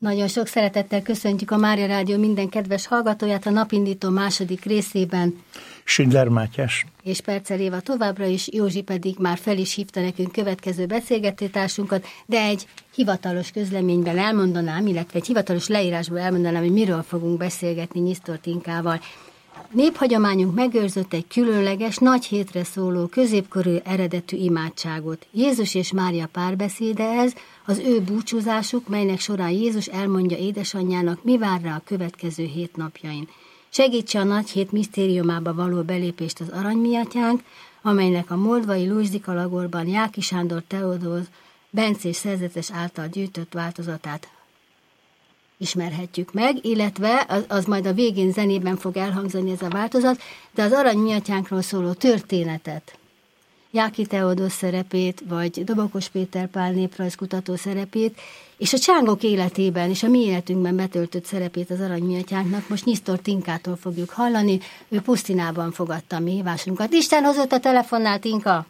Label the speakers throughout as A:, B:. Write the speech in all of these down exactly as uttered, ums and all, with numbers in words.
A: Nagyon sok szeretettel köszöntjük a Mária Rádió minden kedves hallgatóját a napindító második részében.
B: Schindler Mátyás.
A: És Percer Éva továbbra is, Józsi pedig már fel is hívta nekünk következő beszélgetőtársunkat, de egy hivatalos közleményben elmondanám, illetve egy hivatalos leírásból elmondanám, hogy miről fogunk beszélgetni Nyisztor Tinkával. Néphagyományunk megőrzött egy különleges, nagy hétre szóló, középkorú eredetű imádságot. Jézus és Mária párbeszéde ez, az ő búcsúzásuk, melynek során Jézus elmondja édesanyjának, mi vár rá a következő hét napjain. Segítse a nagy hét misztériumába való belépést az Aranymiatyánk, amelynek a moldvai Lujzdika-Lagorban Jáki Sándor Teodóz bencés szerzetes által gyűjtött változatát ismerhetjük meg, illetve az, az majd a végén zenében fog elhangzani ez a változat, de az Aranymiatyánkról szóló történetet, Jáki Teodóz szerepét, vagy Dobokos Péter Pál néprajzkutató szerepét, és a csángok életében és a mi életünkben betöltött szerepét az Aranymiatyánknak most Nyisztor Tinkától fogjuk hallani. Ő Pusztinában fogadta a mi hívásunkat. Isten hozott a telefonnál, Tinka!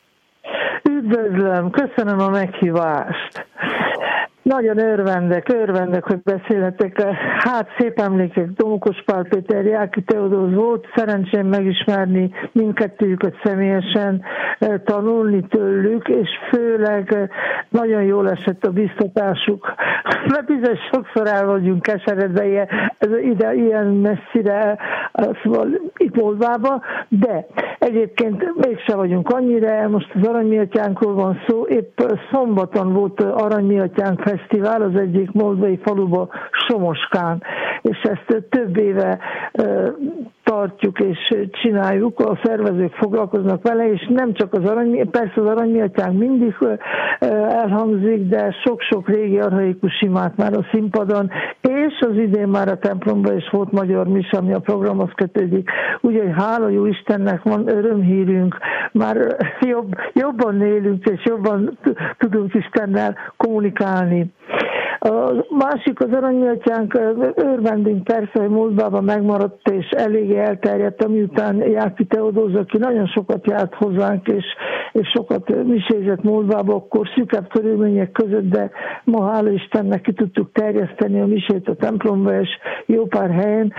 C: Üdvözlöm, köszönöm a meghívást! Nagyon örvendek, örvendek, hogy beszélhetek. Hát szép emlékek, Domokos Pál Péter, Jáki Teodóz volt, szerencsém megismerni mindkettőjüket személyesen, tanulni tőlük, és főleg nagyon jól esett a biztatásuk. Mert bizony sokszor el vagyunk keseredve ilyen, ide, ilyen messzire, szóval itt Moldvába, de egyébként mégse vagyunk annyira, most az Aranymiatyánkról van szó, épp szombaton volt Aranymiatyánk fesztivál az egyik moldvai faluba, Somoskán, és ezt több éve tartjuk és csináljuk, a szervezők foglalkoznak vele, és nem csak az arany, persze az Aranymiatyánk mindig elhangzik, de sok-sok régi archaikus imát már a színpadon, és az idén már a templomban is volt magyar mise, ami a programhoz kötődik. Úgyhogy hála jó Istennek, van örömhírünk, már jobb, jobban élünk, és jobban tudunk Istennel kommunikálni. A másik, az Aranymiatyánk, örvendünk persze, hogy Moldvában megmaradt és eléggé elterjedt, miután Jáki Teodóz, aki nagyon sokat járt hozzánk, és, és sokat misézett Moldvába, akkor szűkebb körülmények között, de ma hála Istennek ki tudtuk terjeszteni a misét a templomba, és jó pár helyen.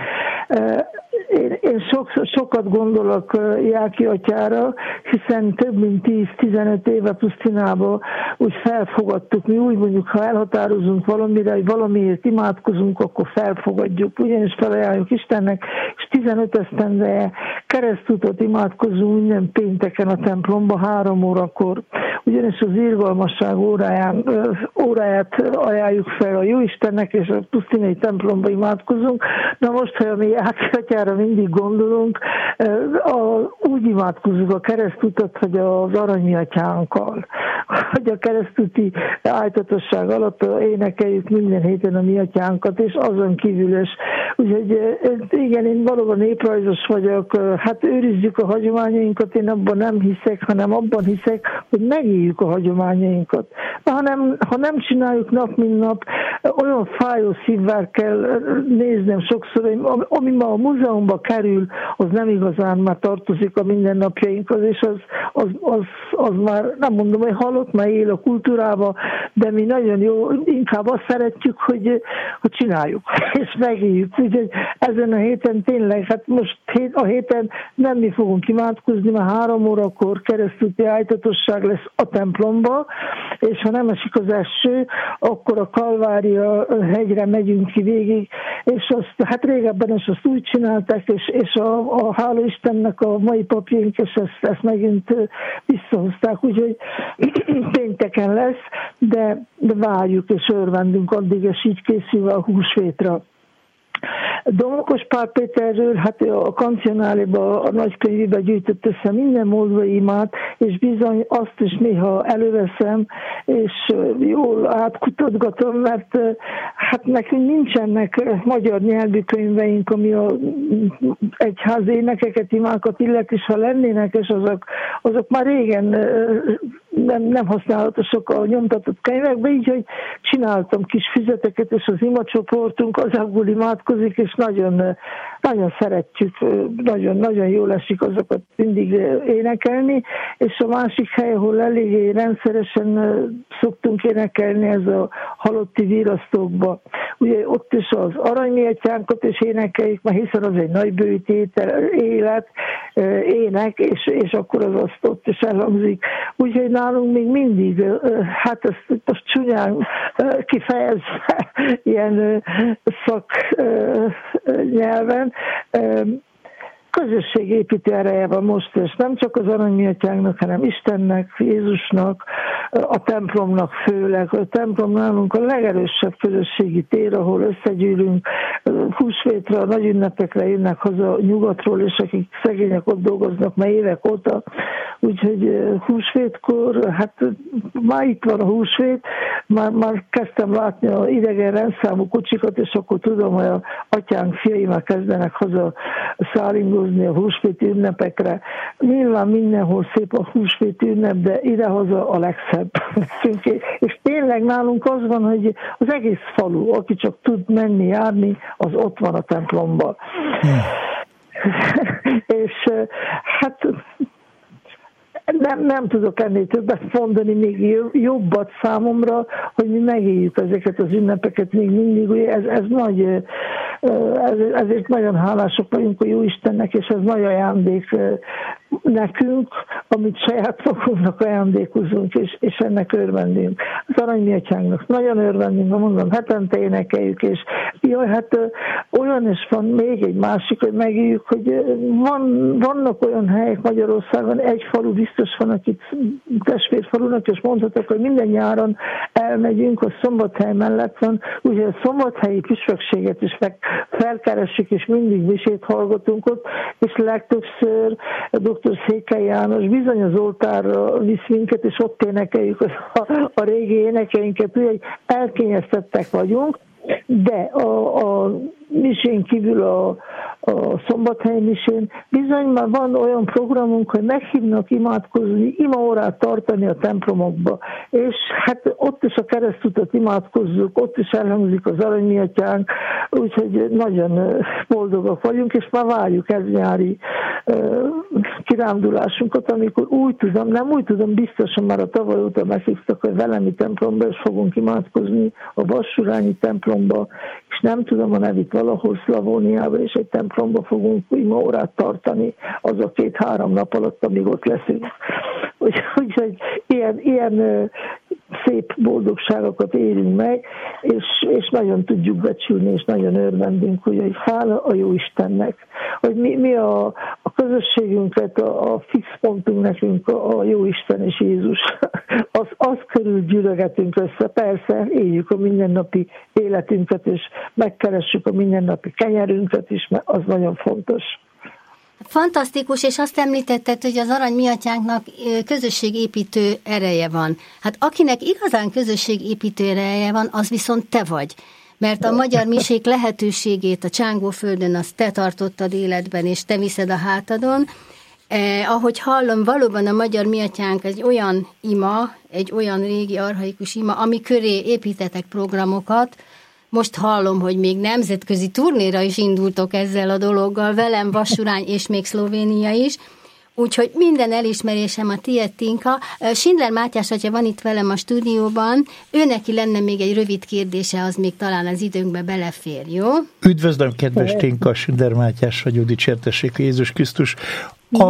C: Én, én sok, sokat gondolok Jáki atyára, hiszen több mint tíz-tizenöt éve Pusztinában úgy felfogadtuk, mi úgy mondjuk, ha elhatározunk valamire, hogy valamiért imádkozunk, akkor felfogadjuk, ugyanis felajánljuk Istennek, és tizenöt esztendeje keresztutat imádkozunk minden pénteken a templomba három órakor, ugyanis az irgalmasság óráján, óráját ajánljuk fel a Jóistennek, és a pusztinai templomba imádkozunk. Na most, ha mi Jáki atyára mindig gondolunk, a, úgy imádkozunk a keresztutat, hogy az Aranymiatyánkkal, hogy a keresztuti ájtatosság alatt énekeljük minden héten a mi atyánkat, és azon kívül is. Úgyhogy igen, én valóban néprajzos vagyok, hát őrizzük a hagyományainkat, én abban nem hiszek, hanem abban hiszek, hogy megéljük a hagyományainkat. Ha nem, ha nem csináljuk nap, mint nap, olyan fájó szívvel kell néznem sokszor, ami ma a múzeumban kerül, az nem igazán már tartozik a mindennapjainkhoz, és az, az, az, az már nem mondom, hogy halott, már él a kultúrába, de mi nagyon jó, inkább azt szeretjük, hogy, hogy csináljuk, és megéljük. Úgyhogy ezen a héten tényleg, hát most a héten nem mi fogunk imádkozni, mert három órakor keresztúti ájtatosság lesz a templomba, és ha nem esik az eső, akkor a Kalvária hegyre megyünk ki végig, és azt, hát régebben is azt úgy csinálták, és, és a, a hála Istennek a mai papjaink, és ezt, ezt megint visszahozták, úgyhogy pénteken lesz, de, de várjuk és örvendünk addig, és így készülve a húsvétra. Domokos Pál Péterről, hát a kancionáliba, a nagykönyvébe gyűjtött össze minden moldvai imát, és bizony azt is néha előveszem, és jól átkutatgatom, mert hát nekünk nincsenek magyar nyelvű könyveink, ami a egyház énekeket, imákat illet, és ha lennének, és azok, azok már régen nem, nem használatosak a nyomtatott könyvekben, így, hogy csináltam kis füzeteket, és az imacsoportunk azokból imádkozik, és nagyon, nagyon szeretjük, nagyon, nagyon jól esik azokat mindig énekelni, és a másik hely, ahol eléggé rendszeresen szoktunk énekelni, ez a Halotti Virasztókba. Ugye ott is az Aranymiatyánkat is énekeljük, mert hiszen az egy nagybőti élet, ének, és, és akkor az azt ott is elhangzik. Úgyhogy nálunk még mindig, hát ezt most csúnyán kifejezve ilyen szaknyelven, közösségépítő ereje van most, és nem csak az Aranymiatyánknak, hanem Istennek, Jézusnak, a templomnak főleg. A templom nálunk a legerősebb közösségi tér, ahol összegyűlünk, húsvétra, a nagy ünnepekre jönnek haza nyugatról, és akik szegények ott dolgoznak már évek óta, úgyhogy húsvétkor, hát már itt van a húsvét, már, már kezdtem látni az idegen rendszámú kocsikat, és akkor tudom, hogy a atyánk fiai már kezdenek haza szállingozni a húsvéti ünnepekre. Nyilván mindenhol szép a húsvéti ünnep, de idehaza a legszebb. És tényleg nálunk az van, hogy az egész falu, aki csak tud menni, járni, az ott van a templomban. Hmm. És hát nem, nem tudok ennél többet mondani, még jobbat számomra, hogy mi megéljük ezeket az ünnepeket még mindig. Ugye ez, ez nagy, ez, ezért nagyon hálások vagyunk a Jóistennek, és ez nagy ajándék nekünk, amit saját magunknak ajándékozunk, és, és ennek örvendünk. Az Aranymiatyánknak nagyon örvendünk, ha mondom, hetente énekeljük, és jaj, hát olyan is van még egy másik, hogy megéljük, hogy van, vannak olyan helyek Magyarországon, egy falu biztos van, akit testvérfalunak, és mondhatok, hogy minden nyáron elmegyünk, a Szombathely mellett van, úgyhogy a szombathelyi püspökséget is meg felkeressük, és mindig misét hallgatunk ott, és legtöbbször doktor Székely János bizony az oltárra visz minket, és ott énekeljük a, a régi énekeinket, úgyhogy elkényeztettek vagyunk, de a, a misén kívül a, a Szombathely misén bizony már van olyan programunk, hogy meghívnak imádkozni, imaórát tartani a templomokba, és hát ott is a keresztutat imádkozzuk, ott is elhangzik az Aranymiatyánk, úgyhogy nagyon boldogak vagyunk, és már várjuk ez nyári uh, kirándulásunkat, amikor úgy tudom, nem úgy tudom, biztosan már a tavaly óta meghívtak, hogy velemi templomba is fogunk imádkozni, a Vassurányi templomba, és nem tudom a nevét valahol Szlavóniába, és egy templomba fogunk imaórát tartani az a két-három nap alatt, amíg ott leszünk. Úgyhogy ilyen, ilyen szép boldogságokat élünk meg, és, és nagyon tudjuk becsülni, és nagyon örvendünk, hogy hála a Jóistennek, hogy mi, mi a, a közösségünket, a, a fix pontunk nekünk a, a Jóisten és Jézus. Az, az körül gyűlögetünk össze, persze, éljük a mindennapi életünket, és megkeressük a mindennapi kenyerünket is, mert az nagyon fontos.
A: Fantasztikus, és azt említetted, hogy az Aranymiatyánknak közösségépítő ereje van. Hát akinek igazán közösségépítő ereje van, az viszont te vagy. Mert a magyar misék lehetőségét a Csángóföldön azt te tartottad életben, és te viszed a hátadon. Eh, ahogy hallom, valóban a magyar miatyánk egy olyan ima, egy olyan régi archaikus ima, ami köré építetek programokat. Most hallom, hogy még nemzetközi turnéra is indultok ezzel a dologgal, velem Vassurány és még Szlovénia is. Úgyhogy minden elismerésem a tiéd, Tinka. Schindler Mátyás atya van itt velem a stúdióban, ő neki lenne még egy rövid kérdése, az még talán az időnkbe belefér, jó?
B: Üdvözlöm, kedves Tinka, Schindler Mátyás vagyok, dicsértessék Jézus Krisztus. A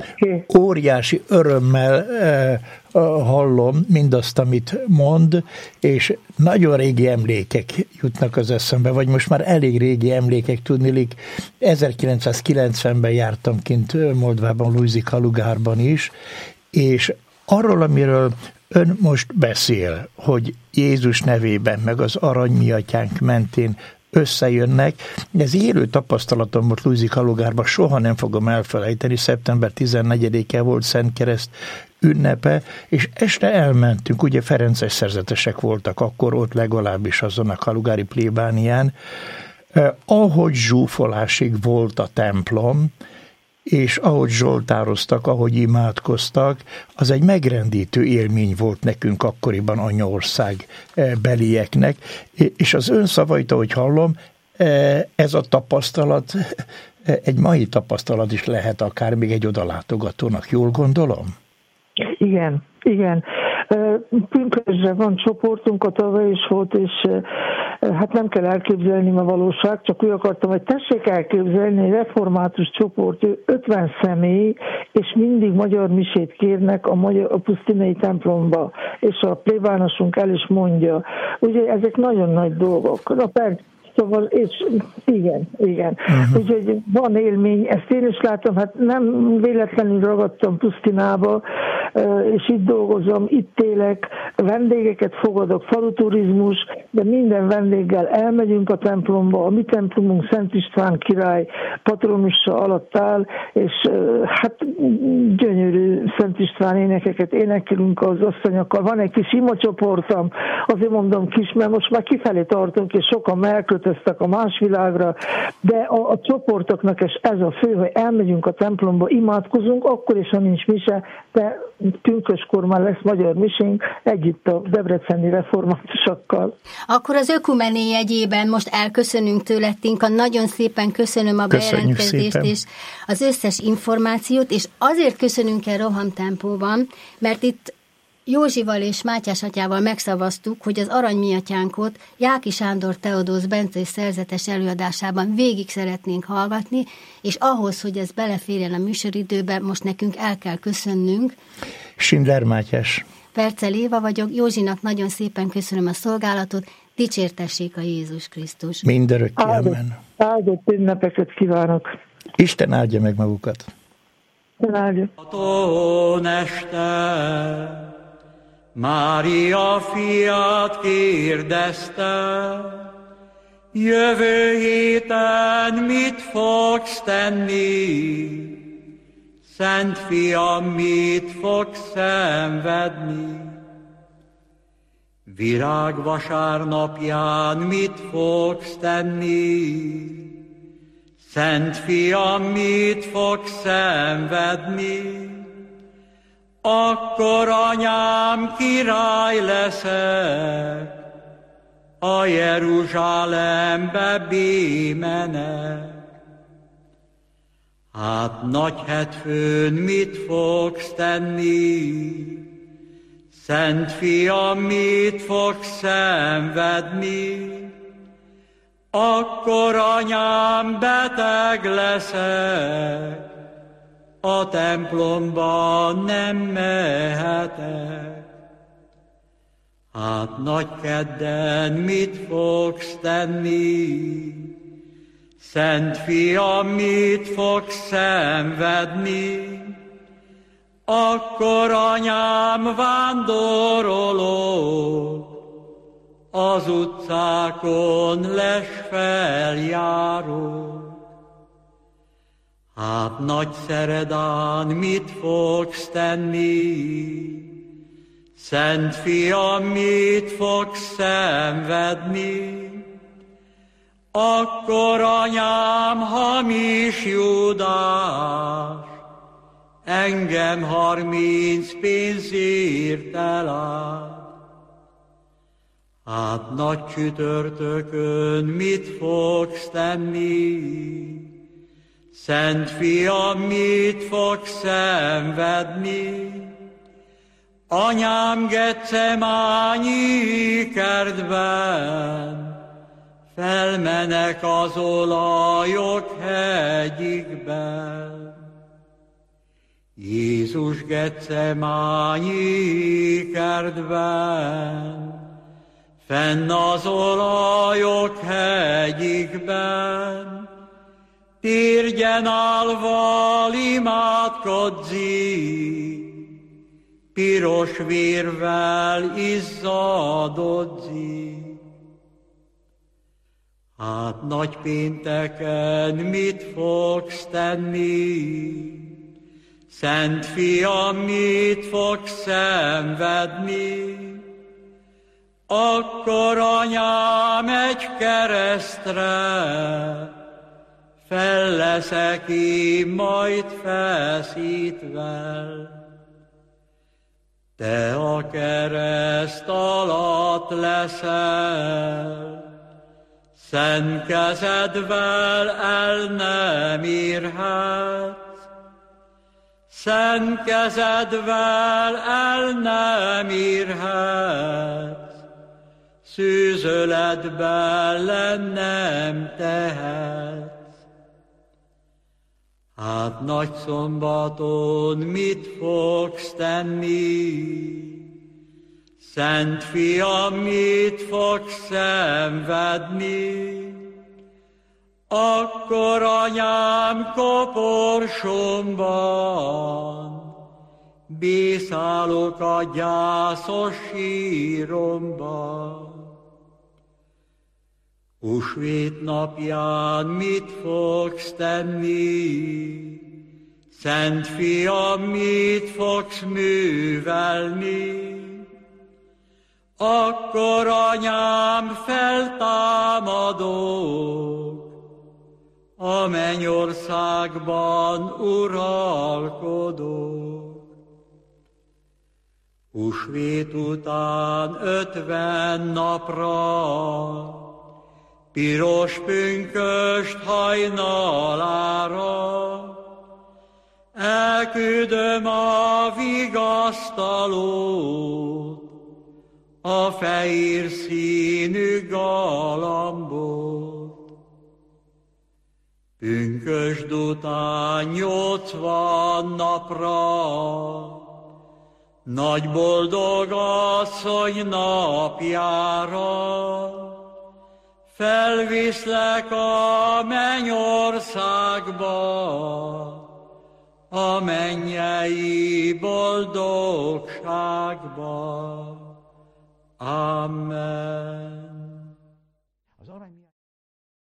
B: óriási örömmel eh, hallom mindazt, amit mond, és nagyon régi emlékek jutnak az eszembe, vagy most már elég régi emlékek, tudnilik. ezerkilencszázkilencvenben jártam kint Moldvában, Lujzi Kalugárban is, és arról, amiről ön most beszél, hogy Jézus nevében, meg az Aranymiatyánk mentén összejönnek. Ez élő tapasztalatom volt Lujzi Kalugárban, soha nem fogom elfelejteni, szeptember tizennegyedike volt Szentkereszt ünnepe, és este elmentünk, ugye ferences szerzetesek voltak akkor ott, legalábbis azon a kalugári plébánián, eh, ahogy zsúfolásig volt a templom, és ahogy zsoltároztak, ahogy imádkoztak, az egy megrendítő élmény volt nekünk akkoriban anyaország belieknek, és az ön szavait, ahogy hallom, ez a tapasztalat egy mai tapasztalat is lehet akár még egy odalátogatónak, jól gondolom?
C: Igen, igen. Pünkösdre van csoportunk, a tavaly is volt, és hát nem kell elképzelni a valóság, csak úgy akartam, hogy tessék elképzelni, egy református csoport, ötven személy, és mindig magyar misét kérnek a, magyar, a pusztinai templomba, és a plébánosunk el is mondja. Ugye ezek nagyon nagy dolgok. Na persze, szóval, és igen, igen. Uh-huh. Úgyhogy van élmény, ezt én is látom, hát nem véletlenül ragadtam Pusztinába, és itt dolgozom, itt élek, vendégeket fogadok, faluturizmus, de minden vendéggel elmegyünk a templomba, a mi templomunk Szent István király patronusa alatt áll, és hát gyönyörű Szent István énekeket énekelünk az asszonyokkal. Van egy kis imacsoportom, azért mondom kis, mert most már kifelé tartunk, és sokan elköltöztek a más világra, de a, a csoportoknak és ez a fő, hogy elmegyünk a templomba, imádkozunk, akkor is, ha nincs mise, de pünköskor már lesz magyar misénk együtt a debreceni reformátusokkal.
A: Akkor az ökumené jegyében most elköszönünk tőled, Tinka. Nagyon szépen köszönöm a bejelentkezést és az összes információt, és azért köszönünk el rohamtempóban, mert itt Józsival és Mátyás atyával megszavaztuk, hogy az Arany mi atyánkot Jáki Sándor Teodósz Bence szerzetes előadásában végig szeretnénk hallgatni, és ahhoz, hogy ez beleférjen a műsoridőbe, most nekünk el kell köszönnünk.
B: Schindler Mátyás.
A: Percel Éva vagyok, Józsinak nagyon szépen köszönöm a szolgálatot, dicsértessék a Jézus Krisztus.
B: Mindörökké, amen.
C: Áldott ünnepeket kívánok.
B: Isten áldja meg magukat.
C: Isten áldja.
D: Mária fiát kérdezte, jövő héten mit fogsz tenni? Szent fiam, mit fogsz szenvedni? Virágvasárnapján mit fogsz tenni? Szent fiam, mit fogsz szenvedni? Akkor anyám, király leszek, a Jeruzsálembe bémenek. Hát nagy hetfőn mit fogsz tenni? Szent fiam, mit fogsz szenvedni? Akkor anyám, beteg leszek, a templomban nem mehetek. Hát nagy kedden mit fogsz tenni? Szent fiam, mit fogsz szenvedni? Akkor anyám, vándorolok, az utcákon les feljárok. Hát nagy szeredán mit fogsz tenni? Szent fiam, mit fogsz szenvedni? Akkor anyám, hamis Júdás, engem harminc pénzért elát. Hát nagy csütörtökön mit fogsz tenni? Szent fiam, mit fogsz szenvedni? Anyám, Getszemányi kertben, felmenek az olajok hegyikben. Jézus, Getszemányi kertben, fenn az olajok hegyikben, térgyen állva imádkodzik, piros vérvel izzadodzik. Hát nagy pénteken mit fogsz tenni? Szent fiam, mit fogsz szenvedni? Akkor anyám, egy keresztre fel leszek én majd feszítve. Te a kereszt alatt leszel, szent kezedvel el nem írhatsz, szent kezedvel el nem írhatsz, szűzöletben nem tehetsz. Hát nagy szombaton mit fogsz tenni? Szent Fiam, mit fogsz szenvedni? Akkor anyám koporsomban, bízálok a gyászos síromban. Húsvét napján mit fogsz tenni? Szent Fiam, mit fogsz művelni? Akkor anyám feltámadok, a mennyországban uralkodok. Húsvét után ötven napra, piros pünkösd hajnalára, elküldöm a vigasztalót, a fehér színű galambot. Pünkösd után nyolcvan napra, nagy boldog asszony napjára, felviszlek a mennyországba, a mennyei boldogságba. Amen.